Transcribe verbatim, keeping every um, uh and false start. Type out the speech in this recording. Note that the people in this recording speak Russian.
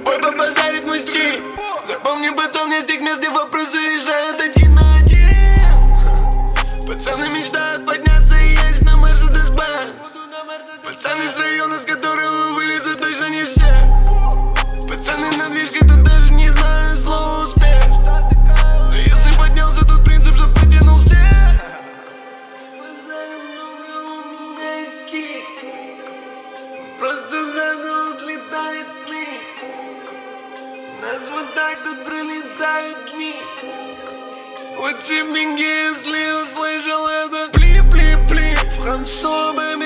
тобой побазарит мой стиль. Запомни, пацан, я с тех мест, где вопросы решают один на один. Пацаны мечтают подняться и есть на Мерседес-Бенз. Пацаны с района, с которого вылезут точно не все. Пацаны на движке, тут даже не знаю слова успех. Но если поднялся, тут принцип, что потянул всех. Просто задул, летает миг. Нас вот так тут пролетают дни. Лучше беги, если услышал это. Пли-пли-пли, Франсуа, бэби.